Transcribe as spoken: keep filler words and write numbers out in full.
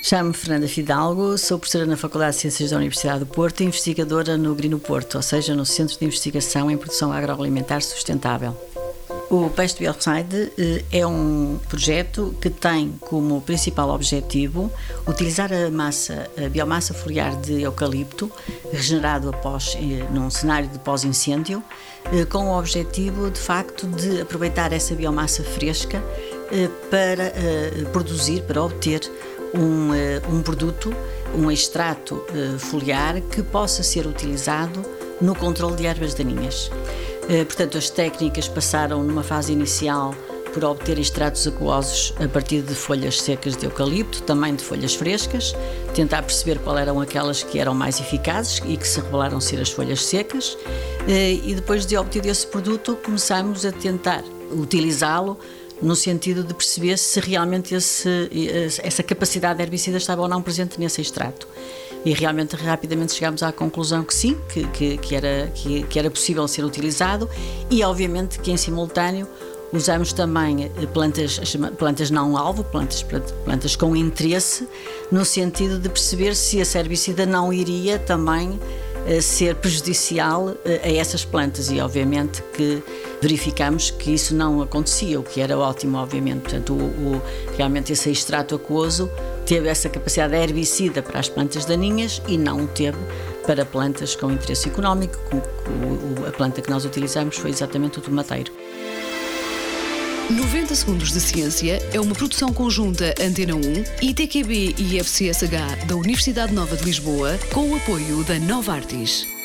Chamo-me Fernanda Fidalgo, sou professora na Faculdade de Ciências da Universidade do Porto e investigadora no Grino Porto, ou seja, no Centro de Investigação em Produção Agroalimentar Sustentável. O Peste Biocide é um projeto que tem como principal objetivo utilizar a massa, a biomassa foliar de eucalipto, regenerado após, num cenário de pós-incêndio, com o objetivo, de facto, de aproveitar essa biomassa fresca para produzir, para obter um, um produto, um extrato foliar que possa ser utilizado no controle de ervas daninhas. Portanto, as técnicas passaram numa fase inicial por obter extratos aquosos a partir de folhas secas de eucalipto, também de folhas frescas, tentar perceber qual eram aquelas que eram mais eficazes e que se revelaram ser as folhas secas, e depois de obter esse produto começamos a tentar utilizá-lo no sentido de perceber se realmente esse, essa capacidade herbicida estava ou não presente nesse extrato. E realmente rapidamente chegámos à conclusão que sim, que, que, que, era, que, que era possível ser utilizado e obviamente que em simultâneo usamos também plantas, plantas não-alvo, plantas, plantas com interesse, no sentido de perceber se esse herbicida não iria também ser prejudicial a essas plantas e obviamente que verificamos que isso não acontecia, o que era ótimo, obviamente. Portanto, o, o, realmente esse extrato aquoso teve essa capacidade herbicida para as plantas daninhas e não o teve para plantas com interesse económico. O, o, a planta que nós utilizamos foi exatamente o tomateiro. noventa Segundos de Ciência é uma produção conjunta Antena um, I T Q B e F C S H da Universidade Nova de Lisboa, com o apoio da Novartis.